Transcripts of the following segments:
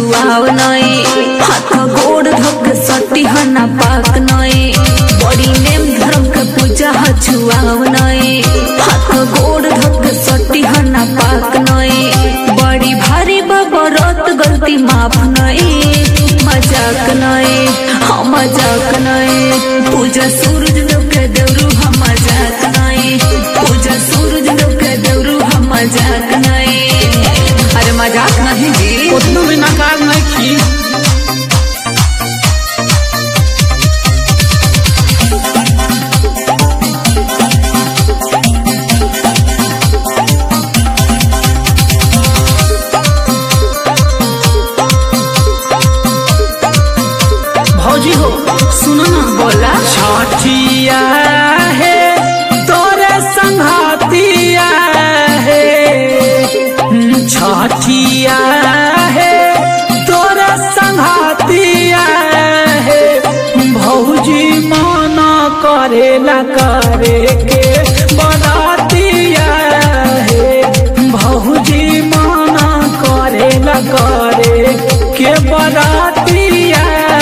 छुआव नई हाथ गोड़ धोके सटी हना पाक नई बड़ी नेम धर्म के पूजा छुआव नई हाथ गोड़ धोके सटी हना पाक नई बड़ी भारी बरत गलती माफ नई मजाक नई हम मजाक नई पूजा सूरज लोके देवरू हम मजाक नई पूजा सूरज लोके देवरू हम मजाक नई। अरे मजाक नहीं जी उतना भी नकार नहीं की। भौजी हो सुनो ना बोला छठिया है तोरे संघातिया है छठिया है तोरे संघातिया है भौजी माना करेला करे के बनातिया है भौजी माना करेला करे के बनातिया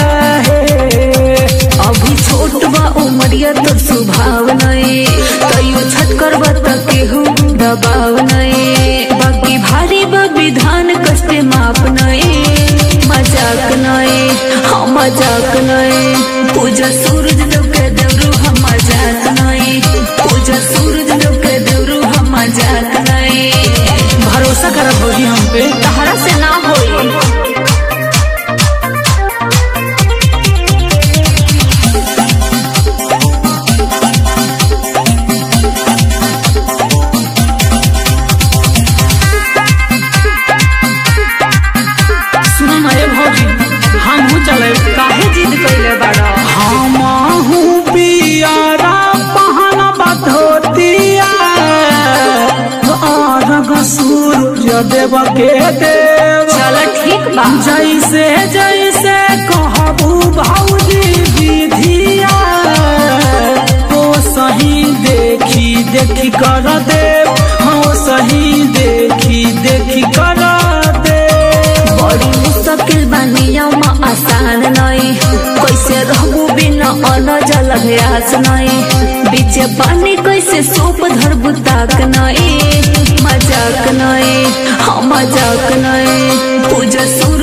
अभी छोट बा उमरिया तो स्वभाव नई तैयो छट करबा त केहू दबाव नई बाकी भारी बा विधान कष्टे माप नई मजाक नई हम मजाक नई पूजा सूरज लोके देवरू हम मजाक नई पूजा सूरज लोके देवरू हम मजाक नई। भरोसा कर भौजी हम पे तहरा से ना होई चले काहे जिद कइले बाड़ा हमहू पियारा पहना बधोतिया और सूरज देव के देव चल ठीक बा जैसे जैसे कहबू भौजी विधिया तो सही देखी देखी कर देव हाँ सही देखी देखी कर बड़ी मुश्किल बनिया आसान नई कैसे रहबू बिना अन्न जल अभ्यास नई बीचे पानी कैसे सूप धरबू ताक नई मजाक नई हम मजाक नई पूजा